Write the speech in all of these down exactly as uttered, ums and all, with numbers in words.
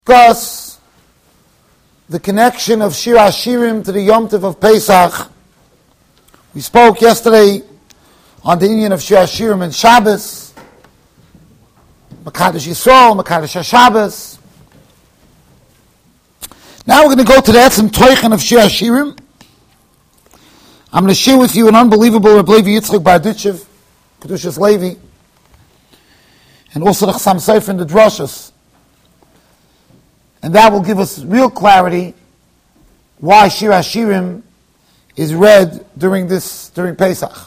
discuss the connection of Shir HaShirim to the Yom Tov of Pesach. We spoke yesterday on the inyan of Shir HaShirim and Shabbos, Makadosh Yisrael, Makadosh HaShabbos. Now we're going to go to the Etzem Toichen of Shir HaShirim. I'm going to share with you an unbelievable Reb Levi Yitzchak Barditchev, Kedushas Levi, and also the Chassam Sofer and the Drashos. And that will give us real clarity why Shir HaShirim is read during this, during Pesach.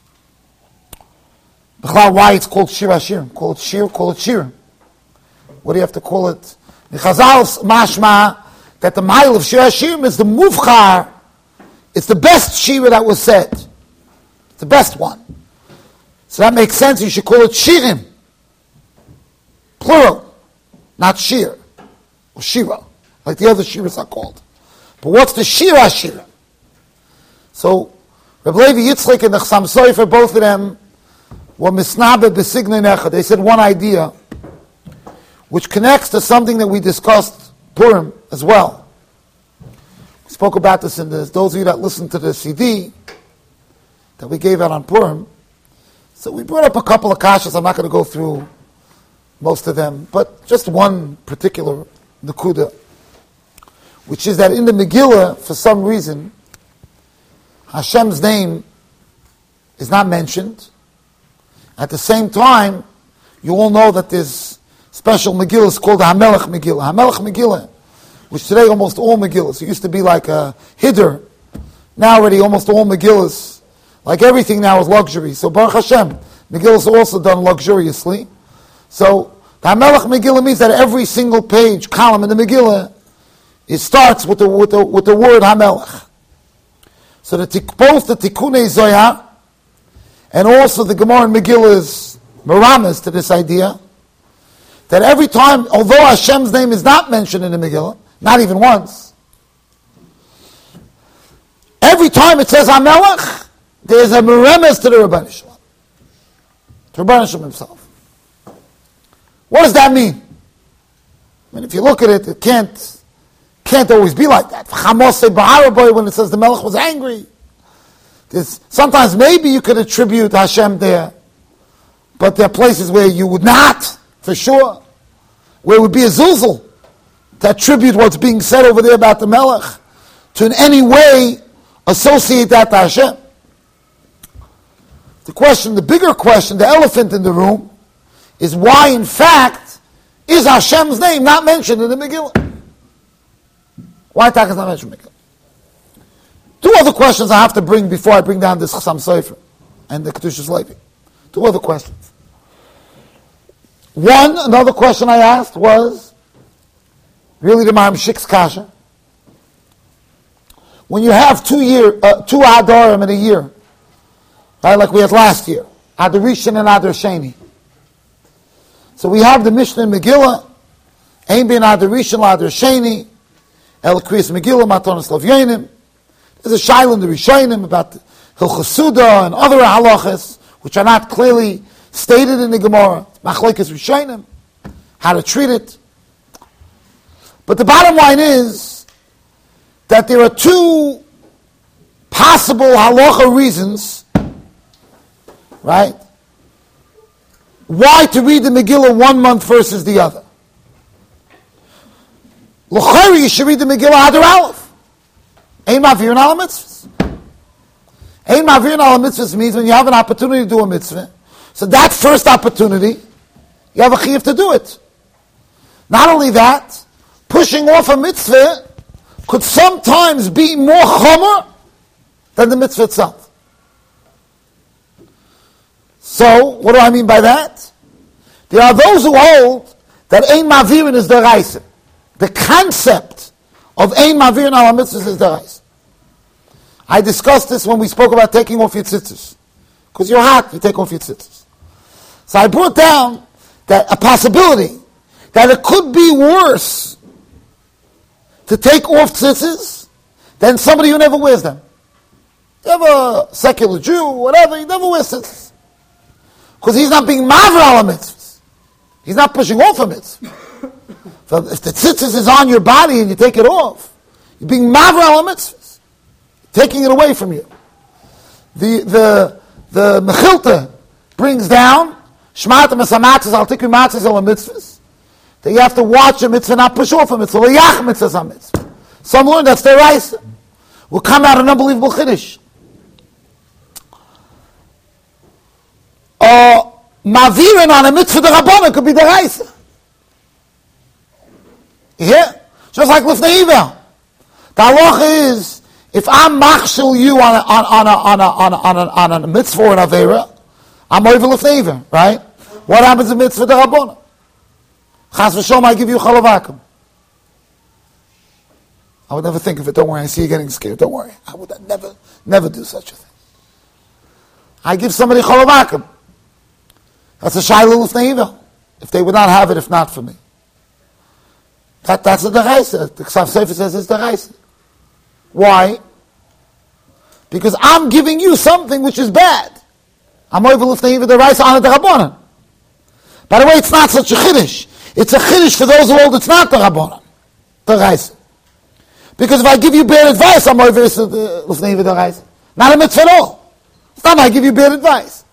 Why it's called Shir HaShirim. Call it Shir, call it Shir. What do you have to call it? The Chazal's mashma that the mile of Shir HaShirim is the muvchar. It's the best Shira that was said. It's the best one. So that makes sense. You should call it Shirim. Plural. Not Shir. Or Shira. Like the other Shiras are called. But what's the Shir HaShirim? So, Reb Levi Yitzchak and the Chassam Sofer, both of them were misnabe b'signei nechad. They said one idea, which connects to something that we discussed Purim as well. We spoke about this in this. Those of you that listened to the C D that we gave out on Purim. So we brought up a couple of kashas. I'm not going to go through most of them, but just one particular Nakuda, which is that in the Megillah, for some reason, Hashem's name is not mentioned. At the same time, you all know that there's special Megillahs called the HaMelech Megillah. HaMelech Megillah, which today almost all Megillahs, it used to be like a Hiddur. Now already almost all Megillahs, like everything now is luxury. So Baruch Hashem, Megillahs are also done luxuriously. So the HaMelech Megillah means that every single page, column in the Megillah, it starts with the with the, with the word HaMelech. So the, both the Tikkunei Zohar and also the Gemara and Megillah is merames to this idea that every time, although Hashem's name is not mentioned in the Megillah, not even once, every time it says HaMelech, there is a merames to the Rebbeinu Shalom, to Rebbeinu Shalom himself. What does that mean? I mean, if you look at it, it can't can't always be like that. When it says the Melech was angry, there's, sometimes maybe you could attribute Hashem there, but there are places where you would not, for sure, where it would be a zuzul to attribute what's being said over there about the Melech, to in any way associate that to Hashem. The question, the bigger question, the elephant in the room, is why, in fact, is Hashem's name not mentioned in the Megillah? Why is not mentioned in the Megillah? Two other questions I have to bring before I bring down this Chassam Sofer and the Kedushas Levi. Two other questions. One, another question I asked was, really the Maram Shik's Kasha. When you have two year, uh, two Adarim in a year, right, like we had last year, Adar Rishon and Adar Sheni. So we have the Mishnah in Megillah, Ein ben Adar Rishon l'Adar Sheni, El Kriyas Megillah, Matonos Lavyonim. There's a shaila in the Rishonim about Hilchos Suda and other halachas, which are not clearly stated in the Gemara. Machlekes Rishonim, how to treat it. But the bottom line is that there are two possible halacha reasons, right? Why to read the Megillah one month versus the other? L'chayri, you should read the Megillah Adar Aleph. Ein ma'avirin ala mitzvahs. Ein ma'avirin ala mitzvahs means when you have an opportunity to do a mitzvah, so that first opportunity, you have a chiyuv to do it. Not only that, pushing off a mitzvah could sometimes be more chomer than the mitzvah itself. So, what do I mean by that? There are those who hold that Ein Ma'avirin is D'oraisa. The concept of Ein Ma'avirin ala mitzvahs is D'oraisa. I discussed this when we spoke about taking off your tzitzis. Because you're hot, you take off your tzitzis. So I brought down that a possibility that it could be worse to take off tzitzis than somebody who never wears them. You have a secular Jew, whatever, he never wears tzitzis. Because he's not being ma'avir ala mitzvahs. He's not pushing off a mitzvah. So if the tzitzis is on your body and you take it off, you're being mavra al mitzvahs, taking it away from you. The the the mechilta brings down shmata mesamatzes al tikri matzes al mitzvahs. That you have to watch a mitzvah, not push off a mitzvah. Leyach mitzvahs al mitzvah. Some learn that's their rice. Will come out an unbelievable chiddush. Uh, Mavirin on a mitzvah the Rabbana could be the rice. Yeah? Just like Lifnei Iver. The halacha is, if I'm machshel you on a, on, on, a, on, a, on, a, on, a, on a mitzvah or an avera, I'm over Lifnei Iver, right? What happens in mitzvah the Rabbana? Chas v'shom, I give you chalavakim. I would never think of it. Don't worry, I see you getting scared. Don't worry. I would never, never do such a thing. I give somebody chalavakim. That's a shayla Lifnei Iver. If they would not have it, if not for me. That, that's the deraisa. The Ksav Sefer says it's deraisa. Why? Because I'm giving you something which is bad. I'm over Lifnei Iver deraisa on the Rabbanan. By the way, it's not such a chiddush. It's a chiddush for those who hold it's not the Rabbanan. Deraisa. Because if I give you bad advice, I'm over Lifnei Iver deraisa. Not a mitzvah at all. It's not like I give you bad advice.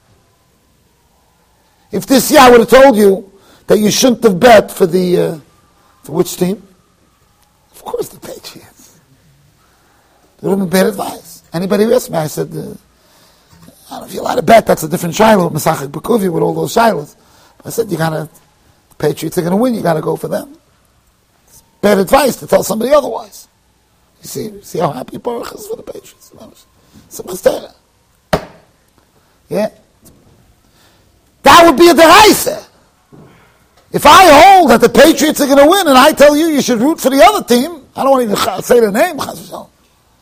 If this year I would have told you that you shouldn't have bet for the, uh, for which team? Of course the Patriots. It would have been bad advice. Anybody who asked me, I said, uh, I don't know if you're allowed to bet, that's a different shiloh, Masachik Bekuvi with all those shilohs. I said, you gotta, the Patriots are gonna win, you gotta go for them. It's bad advice to tell somebody otherwise. You see, see how happy Baruch is for the Patriots. Yeah. That would be a deraisa. If I hold that the Patriots are going to win and I tell you you should root for the other team, I don't want to even say the name. It's a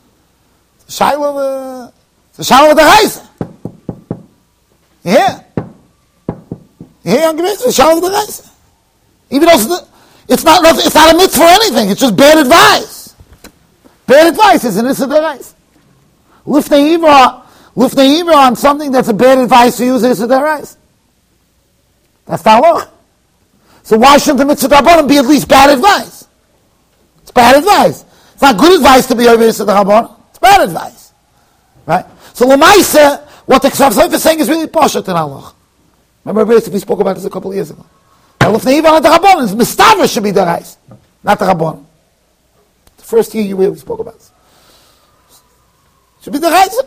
shiloh, it's a shiloh of deraisa. Yeah. Yeah, it's a shiloh of deraisa. Even though it's not, it's not a mitzvah for anything, it's just bad advice. Bad advice is an issa deraisa. Lifnei Iver, Lifnei Iver on something that's a bad advice to use is issa deraisa. That's the halacha. So why shouldn't the mitzvah rabbanon be at least bad advice? It's bad advice. It's not good advice to be over mitzvah rabbanon. It's bad advice, right? So l'maisa, what the Ksav Sefer is saying is really poshet in halacha. Remember, we spoke about this a couple of years ago. Now, l'fnei iver on the rabbanon is mistavra should be the rice, not the rabbanon. The first year you really spoke about this. Should be the rice.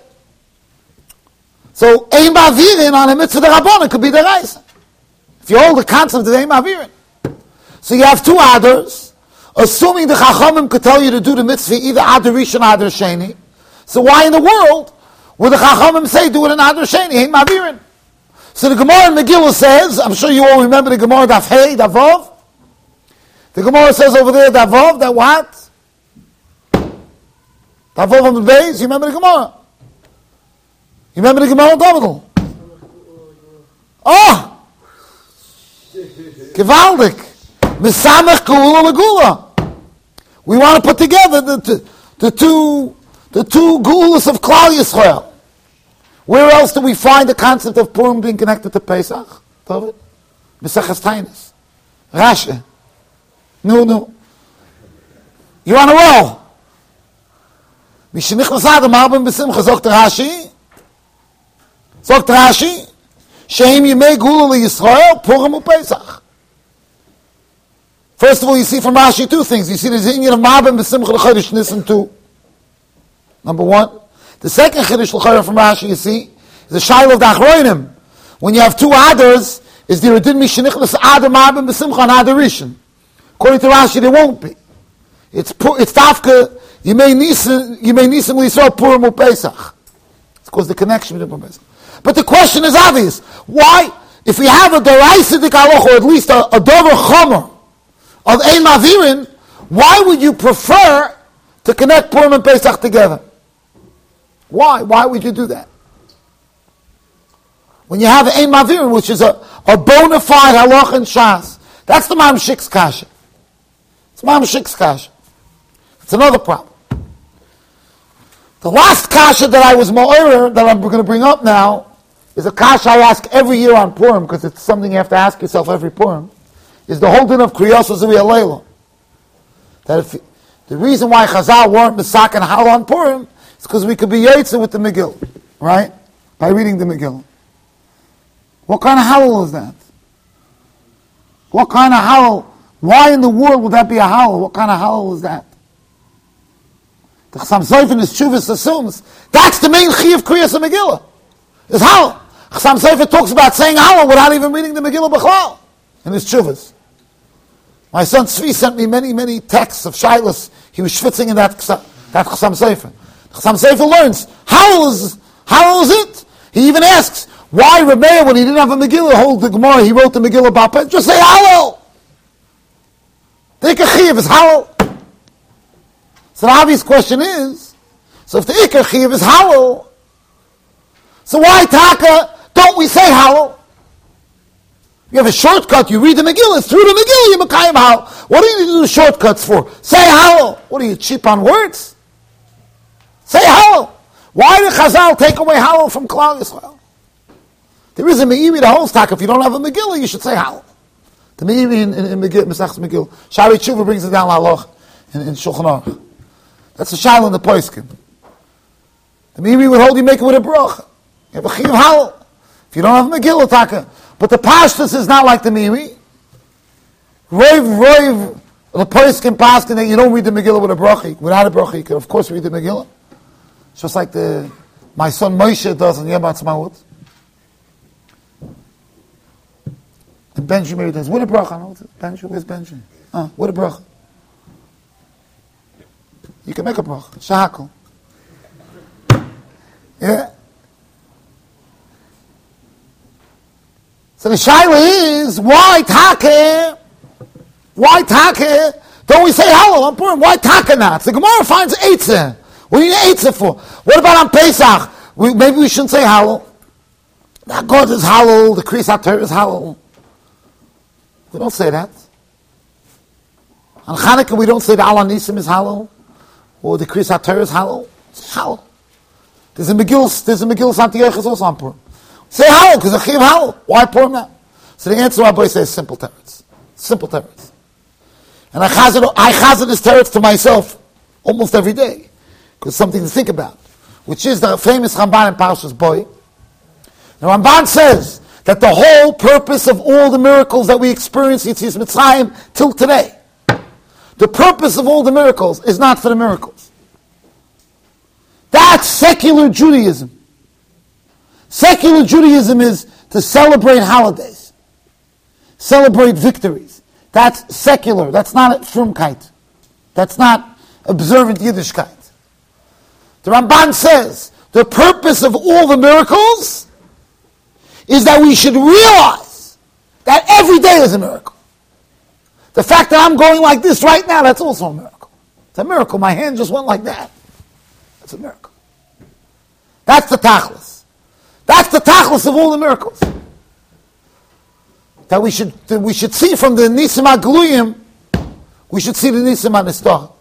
So ein ba'avirin on a mitzvah the rabbanon could be the rice. If you hold the concept of Ein Ma'avirin. So you have two Adars, assuming the Chachamim could tell you to do the mitzvah either Adar Rishon or Adar Sheni. So why in the world would the Chachamim say do it in Adar Sheni, Ein Ma'avirin? So the Gemara in Megillah says, I'm sure you all remember the Gemara Daf Hey, Daf Vav. The Gemara says over there, Daf Vav, that what? Daf Vav on the base, you remember the Gemara? You remember the Gemara Davidel? Oh! Gewaldig. Mesamech Geula Legula. We want to put together the, the, the two the two Geulas of Klal Yisrael. Where else do we find the concept of Purim being connected to Pesach? David? Meseches Tainis. Rashi. No, no. You're on a roll. Mishenichnas Adam Arbem B'Simcha. Zogt Rashi. Zogt Rashi. Sheim Yimei Geula LeYisrael, Purim uPesach. First of all, you see from Rashi two things. You see the Zinyan of Ma'abim B'Simcha L'Chodesh Nisan two. Number one. The second Chiddush L'Chorah from Rashi, you see, is the Shiloh of the Achroinim. When you have two Adars, is there a Din Mishenichnas Adam Ma'abim B'Simcha and Adar Rishon? According to Rashi, there won't be. It's it's Tafka, Yimei Nisan, Yimei Nisan L'Yisrael, Purim uPesach. It's because the connection between Purim and Pesach. But the question is obvious. Why, if we have a Deraisidik Halacha, or at least a, a Dover Chomer of Ein Ma'avirin, why would you prefer to connect Purim and Pesach together? Why? Why would you do that? When you have Ein Ma'avirin, which is a, a bona fide Halacha and Shas, that's the Ma'am Shik's Kasha. It's Ma'am Shik's Kasha. It's another problem. The last Kasha that I was Ma'orer, that I'm going to bring up now, is a kasha I ask every year on Purim, because it's something you have to ask yourself every Purim, is the holding of Kriyos Zuri Alayla. That if the reason why Chazal weren't Misak and Halal on Purim is because we could be Yaitse with the Megillah, right? By reading the Megillah. What kind of Halal is that? What kind of Halal? Why in the world would that be a Halal? What kind of Halal is that? The Chassam Sofer in his Tshuvas assumes that's the main Chi of Kriyas Megillah. Is Halal. Chassam Sofer talks about saying Halal without even reading the Megillah B'chlal in his Tshuvas. My son Tzvi sent me many, many texts of Shilas. He was schwitzing in that, that Chassam Sofer. Chassam Sofer learns, how is, how is it? He even asks, why Rebbeinu, when he didn't have a Megillah, hold the Gemara, he wrote the Megillah Bapet? Just say Halal. The Ikar Chiyuv is Halal. So the obvious question is, so if the Ikar Chiyuv is Halal, so why Taka don't we say Halal? You have a shortcut, you read the Megillah, it's through the Megillah, you Mekayim Halal. What do you need to do shortcuts for? Say Halal. What are you, cheap on words? Say Halal. Why did Chazal take away Halal from Klal Yisrael? There is a Meiri, the whole stack. If you don't have a Megillah, you should say Halal. The Meiri in, in, in Megillah, Mesachs Megillah. Shari Tshuva brings it down Laloch in, in Shulchan Aruch. That's a Shal in the Poiskin. The Meiri would hold you make it with a bracha. You have a Chiyuv Halal. If you don't have a Megillah, Taka. But the Pashtus is not like the Meiri. Roiv, Roiv, the Poiskin Paskin, that you don't read the Megillah with a bracha. Without a bracha, you can of course read the Megillah. It's just like the my son Moshe does in Yom Ha'atzmaut. And Benji maybe does. What a bracha? No, Benji, where's Benji? Uh, what a bracha. You can make a bracha. Shahakal. Yeah. So the shaila is, why Taka? Why Taka? Don't we say Halal on Purim? Why Taka not? The Gemara finds Eitzah. What do you need Eitzah for? What about on Pesach? We, maybe we shouldn't say Halal. The God is Halal, the Kriyas HaTorah is Halal. We don't say that. On Chanukah we don't say the Al Nisim is Halal, or the Kriyas HaTorah is Halal. It's Halal. There's a Megillah, there's a Megillah Santiago also on Purim. Say Halal, because the Chiv Halal. Why Purim now? So the answer Rabbi says simple teretz. Simple teretz. And I chazed, I chazed this teretz to myself almost every day. Because something to think about. Which is the famous Ramban in Parshas Boy. The Ramban says that the whole purpose of all the miracles that we experience in Yetzias Mitzrayim till today, the purpose of all the miracles is not for the miracles. That's secular Judaism. Secular Judaism is to celebrate holidays, celebrate victories. That's secular. That's not Frumkeit. That's not observant Yiddishkeit. The Ramban says the purpose of all the miracles is that we should realize that every day is a miracle. The fact that I'm going like this right now, that's also a miracle. It's a miracle. My hand just went like that. That's a miracle. That's the tachlis. That's the tachlis of all the miracles. That we should that we should see from the Nisim HaGluyim, we should see the Nisim HaNistar.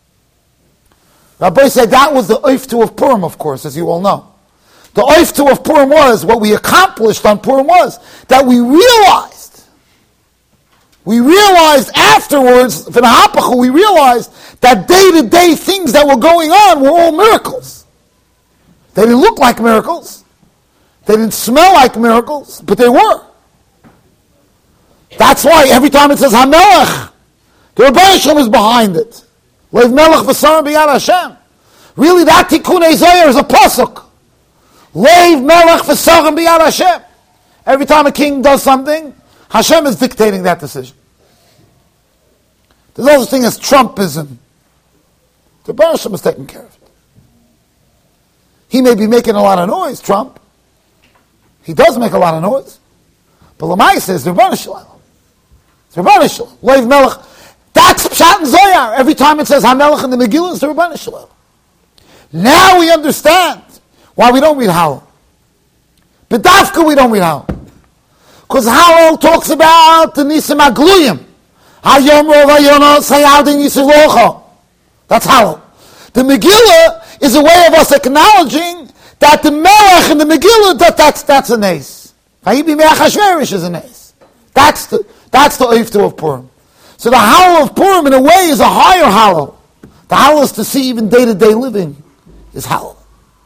Rabbi said that was the oiftu of Purim, of course, as you all know. The oiftu of Purim was, what we accomplished on Purim was, that we realized, we realized afterwards, for the Hapachu, we realized that day-to-day things that were going on were all miracles. They didn't look like miracles. They didn't smell like miracles, but they were. That's why every time it says HaMelech, the Rebbeinu Shalom is behind it. Leiv Melech v'Sarim b'Yad Hashem. Really, that Tikkunei Zohar is a pasuk. Leiv Melech v'Sarim b'Yad Hashem. Every time a king does something, Hashem is dictating that decision. There's no such thing as Trumpism. The Rebbeinu Shalom is taking care of it. He may be making a lot of noise, Trump. He does make a lot of noise. But Lamai says, the Rebbeinu Shalom. It's the Rebbeinu Shalom. Leiv Melech. That's Pshat and Zohar. Every time it says HaMelech in the Megillah, it's the Rebbeinu Shalom. Now we understand why we don't read Halal. But Dafka we don't read Halal. Because Halal talks about the Nisim HaGluyim. Hayom Rov Hayonah Sayadin Yisrocha. That's Halal. The Megillah is a way of us acknowledging that the Melech in the Megillah, that, that's, that's a nace. Vayibi Me'achashverish is a nace. That's the, That's the Oiftu of Purim. So the howl of Purim, in a way, is a higher howl. The howl is to see even day-to-day living is howl.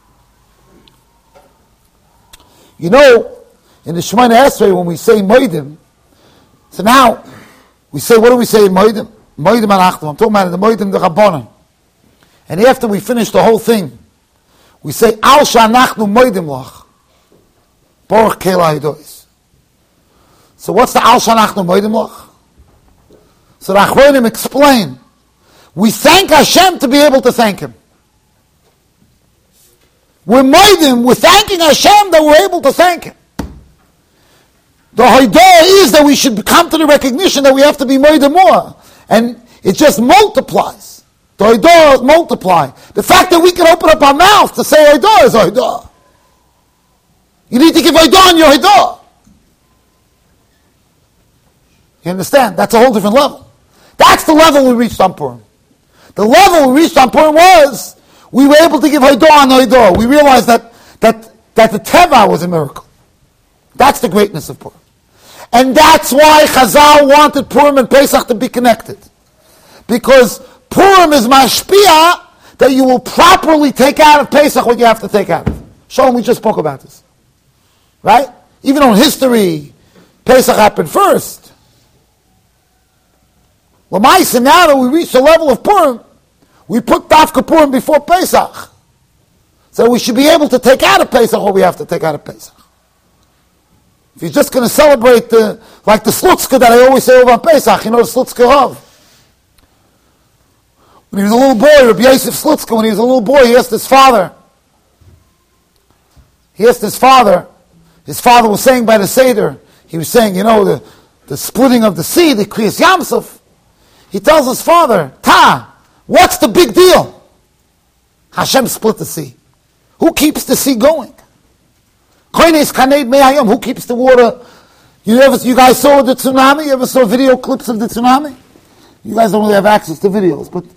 You know, in the Shemoneh Esrei, when we say Moedim, so now, we say, what do we say in Moedim? Moedim Anachnu. I'm talking about the Moedim the Rabbanan. And after we finish the whole thing, we say, Al Sha'anachnu Moedim Lach. Baruch Kela Hidois. So what's the Al Sha'anachnu Moedim Lach? So the Achronim explain, we thank Hashem to be able to thank Him. We're Moedim, we're thanking Hashem that we're able to thank Him. The Haidah is that we should come to the recognition that we have to be Moedim more. And it just multiplies. The Haidah multiply. The fact that we can open up our mouth to say Haidah is Haidah. You need to give Haidah on your Haidah. You understand? That's a whole different level. That's the level we reached on Purim. The level we reached on Purim was, we were able to give Haidah on Haidah. We realized that, that, that the Teva was a miracle. That's the greatness of Purim. And that's why Chazal wanted Purim and Pesach to be connected. Because Purim is mashpia that you will properly take out of Pesach what you have to take out of. Shalom, we just spoke about this. Right? Even though in history, Pesach happened first. L'maisa, now that we reach the level of Purim, we put Dafka Purim before Pesach. So we should be able to take out of Pesach what we have to take out of Pesach. If you're just going to celebrate the, like the Slutzka that I always say over on Pesach, you know the Slutzka Rav. When he was a little boy, Rabbi Yosef Slutzka, when he was a little boy, he asked his father, he asked his father, his father was saying by the Seder, he was saying, you know, the, the splitting of the sea, the Kriyas Yamsuf. He tells his father, Ta, what's the big deal? Hashem split the sea. Who keeps the sea going? Who keeps the water? You ever, you guys saw the tsunami? You ever saw video clips of the tsunami? You guys don't really have access to videos, but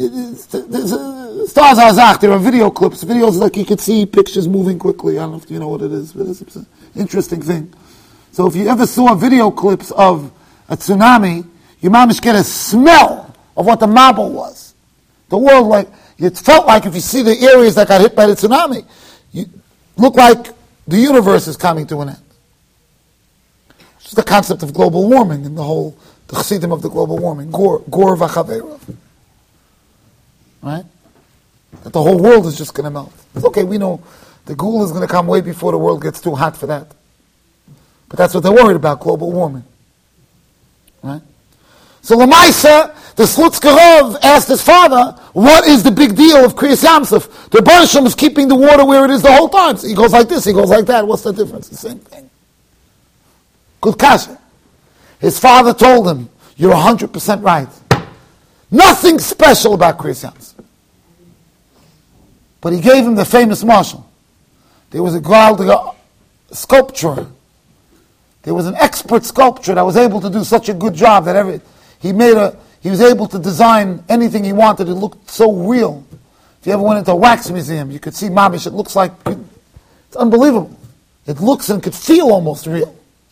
stars are zach. There are video clips. Videos like you could see pictures moving quickly. I don't know if you know what it is, but it's an interesting thing. So if you ever saw video clips of a tsunami, you mamish get a smell of what the mabul was. The world, like, it felt like if you see the areas that got hit by the tsunami, you look like the universe is coming to an end. It's the concept of global warming and the whole, the chassidim of the global warming. Gor, gor v'chavera. Right? That the whole world is just going to melt. It's okay, we know the Gula is going to come way before the world gets too hot for that. But that's what they're worried about, global warming. Right? So Lamaisa, the Slutzka Rav asked his father, what is the big deal of Kriyas Yamsuf? The Baruch Shem is keeping the water where it is the whole time. So he goes like this, he goes like that. What's the difference? The same thing. Good kasha. His father told him, you're one hundred percent right. Nothing special about Kriyas Yamsuf. But he gave him the famous marshal. There was a girl, a sculptor. There was an expert sculptor that was able to do such a good job that every, he made a, he was able to design anything he wanted. It looked so real. If you ever went into a wax museum, you could see mamish. It looks like, it's unbelievable. It looks and could feel almost real.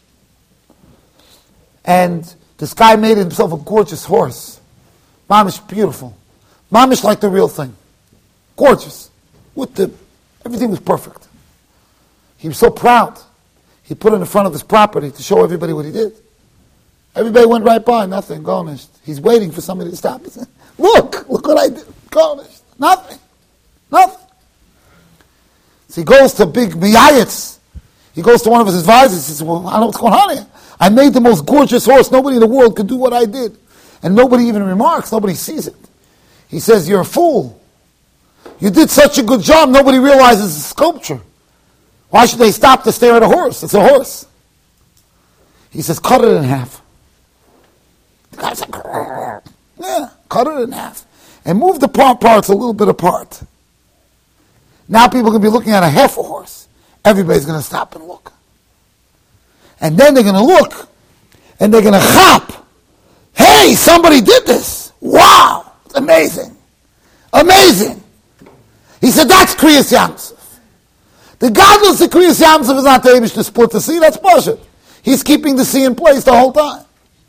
And this guy made himself a gorgeous horse. Mamish, beautiful. Mamish like the real thing. Gorgeous. With the, everything was perfect. He was so proud. He put it in front of his property to show everybody what he did. Everybody went right by, nothing, garnished. He's waiting for somebody to stop. He said, look, look what I did, garnished. Nothing, nothing. So he goes to big miyayitz. He goes to one of his advisors. He says, well, I don't know what's going on here. I made the most gorgeous horse. Nobody in the world could do what I did. And nobody even remarks, nobody sees it. He says, you're a fool. You did such a good job, nobody realizes it's a sculpture. Why should they stop to stare at a horse? It's a horse. He says, cut it in half. The guy's like, yeah, cut it in half. And move the part parts a little bit apart. Now people are going to be looking at a half a horse. Everybody's going to stop and look. And then they're going to look, and they're going to chop. Hey, somebody did this. Wow, it's amazing. Amazing. He said, that's Kriyas Yamsuf. The godless of Kriyas Yamsuf is not the Eibush to split the sea, that's bullshit. He's keeping the sea in place the whole time.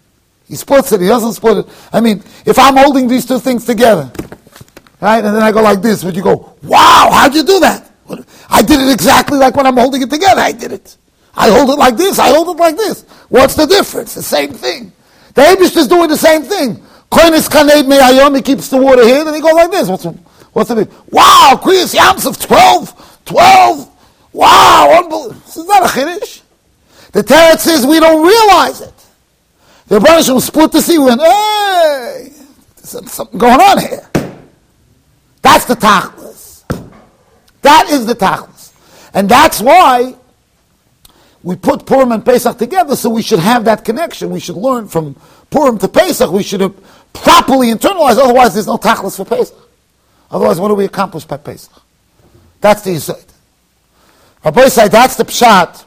He splits it, he doesn't split it. I mean, if I'm holding these two things together, right, and then I go like this, would you go, wow, how'd you do that? I did it exactly like when I'm holding it together, I did it. I hold it like this, I hold it like this. What's the difference? The same thing. The Eibush is doing the same thing. Koinis Kaneid Me'ayom, he keeps the water here, then he goes like this. What's, what's the big? Wow, Kriyas Yamsuf, twelve, twelve, wow, unbelievable. This is not a Chiddush. The Teretz says we don't realize it. The Rebbeinu Shalom split the sea, we went, hey, there's something going on here. That's the Tachlis. That is the Tachlis. And that's why we put Purim and Pesach together, so we should have that connection. We should learn from Purim to Pesach. We should have properly internalized, otherwise there's no Tachlis for Pesach. Otherwise, what do we accomplish by Pesach? That's the Yisod. Rabbi say that's the Pshat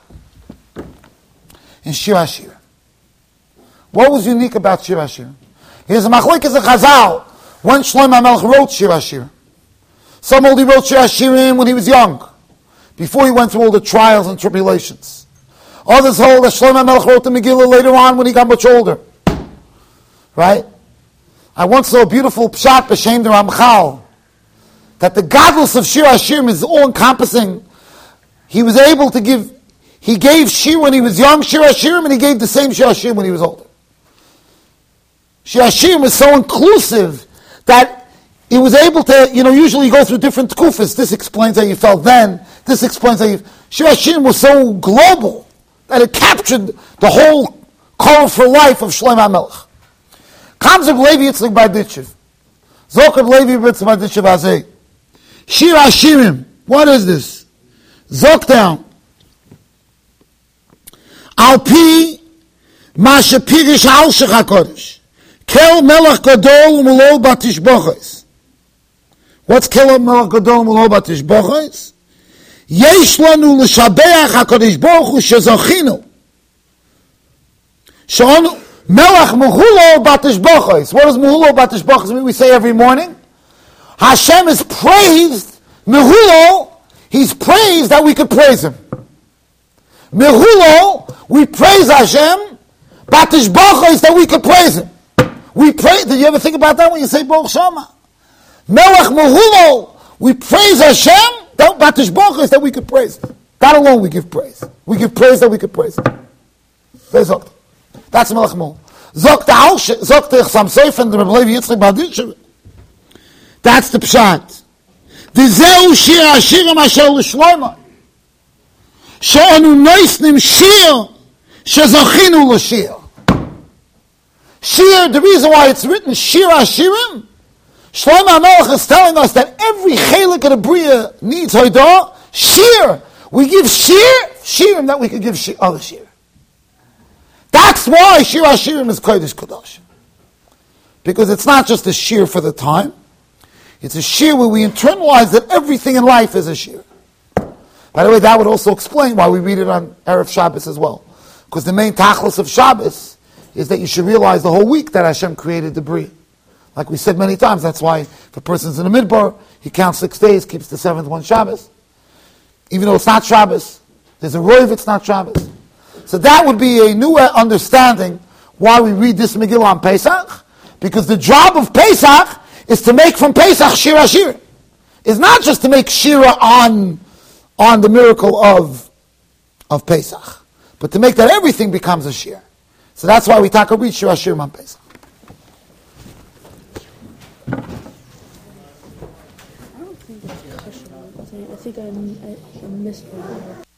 in Shir HaShirim. What was unique about Shir HaShirim? Here's a machlokes of Chazal when Shlomo HaMelech wrote Shir HaShirim. Some hold he wrote Shir HaShirim when he was young, before he went through all the trials and tribulations. Others hold that Shlomo HaMelech wrote the Megillah later on when he got much older. Right? I once saw a beautiful pshat b'shem the Ramchal, that the godless of Shir HaShirim is all-encompassing. He was able to give, he gave Shir when he was young, Shir HaShirim, and he gave the same Shir HaShirim when he was older. Shir HaShirim was so inclusive that he was able to, you know, usually you go through different tkufas. This explains how you felt then. This explains how you... Shir HaShirim was so global that it captured the whole colorful life of Shlomo HaMelech. Comes Reb Levi Yitzchak Berditchev. Zok Reb Levi Yitzchak Berditchev Azeh. Shir HaShirim. What is this? Zok down. Al pi ma shepirish al shech HaKodesh. Kel melech gadol u'mulo batishbochos. What's kel melech gadol u'mulo batishbochos? Yesh lanu l'shabeach HaKodesh Baruch Hu shezochinu. Shon melech mehulo batishbochos. What does mehulo batishbochos mean? We say every morning. Hashem is praised. Mehulo, He's praised that we could praise Him. Mehulo, we praise Hashem. Batishbochos, that we could praise Him. We pray. Did you ever think about that when you say Baruch Shama? Melech Mehulo, we praise Hashem. That Batishbochos is that we could praise Him. That alone we give praise. We give praise that we could praise Him. That's Melech Mehulo. Zok the Alsh, Zok the Chsam Seif and the Reb Levi Yitzchak Berditchev. That's the Pshat. The Zeu Shir HaShirim Asher L'Shlomo. She'anu Noisnim Shir Shezochinu L'Shir. Shir, the reason why it's written Shir HaShirim, Shlomo HaMelech is telling us that every chelik of the Bria needs Hodah. Shir. We give Shir, Shirim that we could give shir, other Shir. That's why Shir HaShirim is Kodesh Kodosh. Because it's not just a Shir for the time. It's a Shir where we internalize that everything in life is a Shir. By the way, that would also explain why we read it on Erev Shabbos as well. Because the main tachlis of Shabbos is that you should realize the whole week that Hashem created the Bria. Like we said many times, that's why if a person's in the Midbar, he counts six days, keeps the seventh one Shabbos. Even though it's not Shabbos, there's a Roiv, it's not Shabbos. So that would be a new understanding why we read this Megillah on Pesach, because the job of Pesach is to make from Pesach Shir HaShirim. It's not just to make Shira on, on the miracle of, of Pesach, but to make that everything becomes a Shir. So that's why we talk about Shir HaShirim on Pesach. I don't think it's kosher. I think I, I, I missed one.